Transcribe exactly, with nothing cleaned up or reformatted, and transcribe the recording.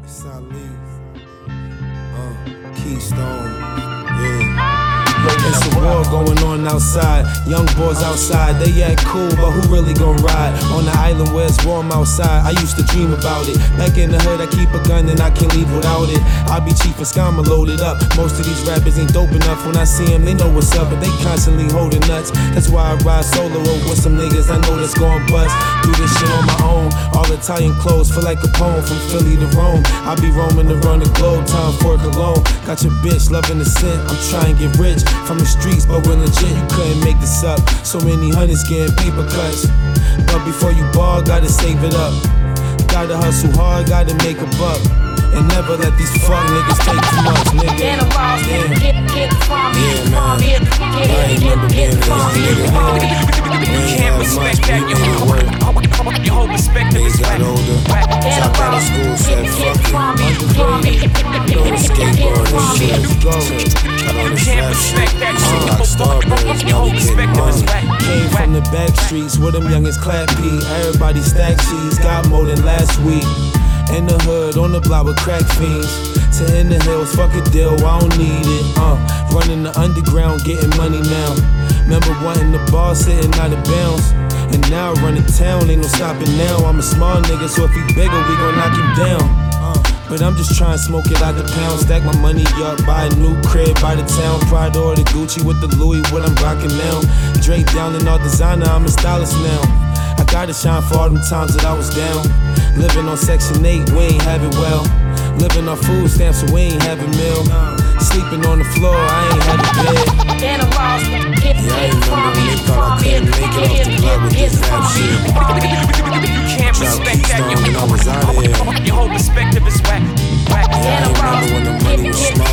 Salih, uh, Keystone, yeah. It's a war going on outside. Young boys outside, they act cool, but who really gon' ride? On the island where it's warm outside, I used to dream about it. Back in the hood, I keep a gun and I can't leave without it. I be chief and scammer loaded up. Most of these rappers ain't dope enough. When I see them, they know what's up, but they constantly holding nuts. That's why I ride solo with some niggas I know that's gon' bust. Do this shit on my own. All Italian clothes feel like a poem from Philly to Rome. I be roaming around the globe, time for a cologne. Got your bitch loving the scent. I'm trying to get rich from the streets, but we're legit, you couldn't make this up. So many hundreds getting paper cuts, but before you ball, gotta save it up. Gotta hustle hard, gotta make a buck, and never let these fuck niggas take too much, nigga. Yeah, man. I ain't never been in this nigga. You can't respect that, you hold perspective is got older. Dropped out of school, said fuck it. Underrated, you know the skateboard and shit. Got on the flat shit, I'm like Starburst, now we getting money. Came from the back streets where them youngins clap P. Everybody stack cheese, got more than last week. In the hood, on the block with crack fiends. To in the hills, fuck a deal, I don't need it. Uh, running the underground, getting money now. Remember wanting the ball, sitting out of bounds. And now running town, ain't no stopping now. I'm a small nigga, so if he bigger, we gon' knock him down. Uh, but I'm just trying to smoke it out the pound. Stack my money up, buy a new crib, buy the town. Prada or the Gucci with the Louis, what I'm rocking now. Drake down in all designer, I'm a stylist now. I gotta shine for all them times that I was down. Living on Section eight, we ain't have it well. Living on food stamps, so we ain't having meal. Sleeping on the floor, I ain't had a bed. Yeah, I remember when they thought I couldn't make it off the block with this rap shit. You can't respect that, you, you hold perspective is whack. Yeah, I remember when the money was small.